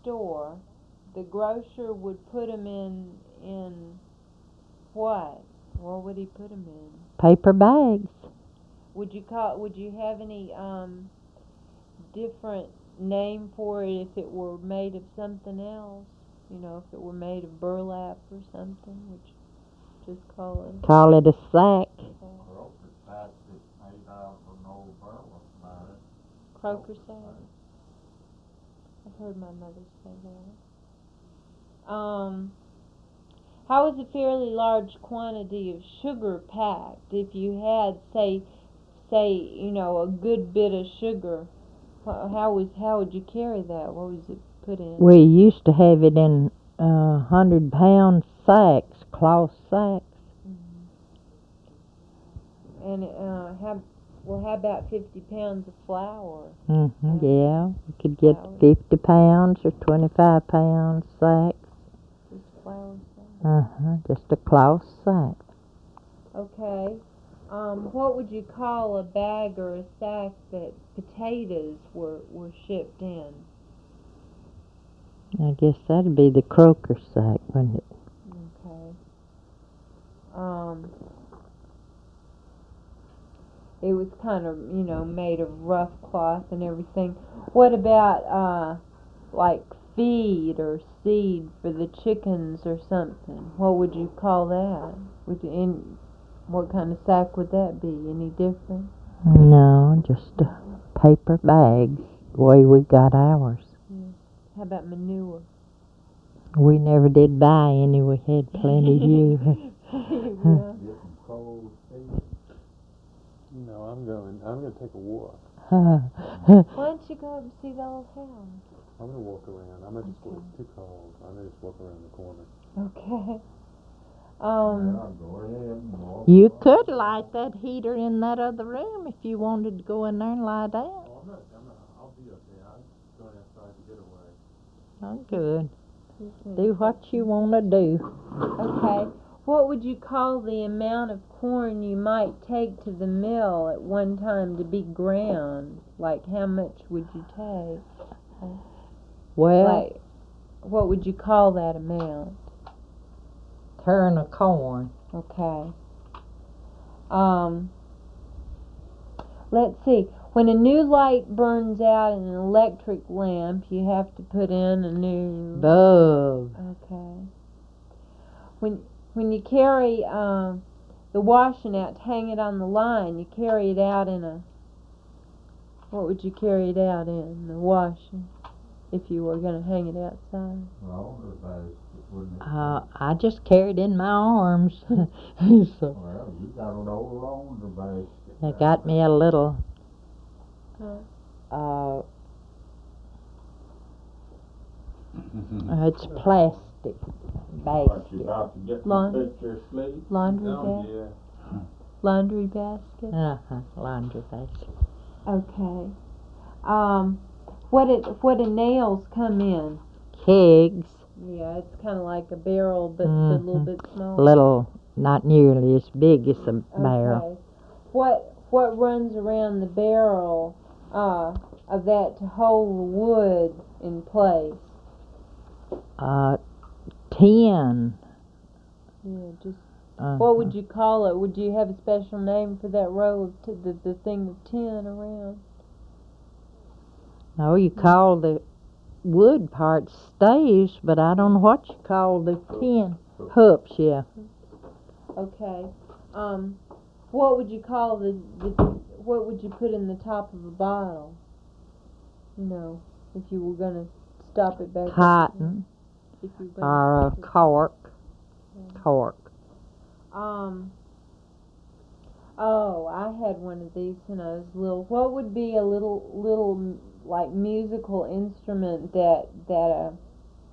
store, the grocer would put them in what? What would he put them in? Paper bags. Would you have any different name for it if it were made of something else? You know, if it were made of burlap or something, would you just call it? Call it a sack. Croaker sack is made out of an old barrel about it. Croaker sack. I've heard my mother say that. How is a fairly large quantity of sugar packed? If you had, you know, a good bit of sugar, how would you carry that? What was it put in? We used to have it in 100-pound sacks, cloth sacks. And how about 50 pounds of flour? Yeah, you could get 50 pounds or 25 pound sacks. Just flour sack. Just a cloth sack. Okay. What would you call a bag or a sack that potatoes were shipped in? I guess that'd be the croaker sack, wouldn't it? Okay. It was kind of, you know, made of rough cloth and everything. What about like feed or seed for the chickens or something? What would you call that? What kind of sack would that be? Any different? No, just a paper bag, the way we got ours. Yeah. How about manure? We never did buy any. We had plenty here. Yeah. Get some cold feet. No, I'm gonna take a walk. Why don't you go up and see the old house? I'm gonna walk around. I'm gonna just walk. It's too cold. I'm gonna just walk around the corner. Okay. Yeah, go ahead and walk. You could light that heater in that other room if you wanted to go in there and lie down. Oh, I'll be okay. I'm going outside to get away. Oh, good. Do what you want to do. Okay. What would you call the amount of corn you might take to the mill at one time to be ground? Like, how much would you take? Well, Like, what would you call that amount? turn of corn. Okay. Let's see. When a new light burns out in an electric lamp, you have to put in a new Bulb. Okay. When you carry the washing out to hang it on the line, you carry it out in a. What would you carry it out in? The washing, if you were going to hang it outside. Laundry basket, wouldn't it? I just carried in my arms. So Well, you got an old laundry basket. I got me a little. It's plastic What, basket. you about to get Laundry. the picture of sleep? Laundry Oh, basket. yeah. Laundry basket. Laundry basket. Okay. What do nails come in? Kegs. Yeah, it's kind of like a barrel, but a little bit smaller. Little, not nearly as big as a barrel. Okay. What runs around the barrel of that to hold the wood in place? Tin. Yeah, just what would you call it? Would you have a special name for that row of the thing of tin around? No, you call the wood part staves, but I don't know what you call the tin. Hoops, yeah. Okay. What would you call what would you put in the top of a bottle? You know, if you were gonna stop it back. Cotton. If you were gonna Or a stop it. cork. Yeah. Cork. Oh, I had one of these when I was little. What would be a little like musical instrument that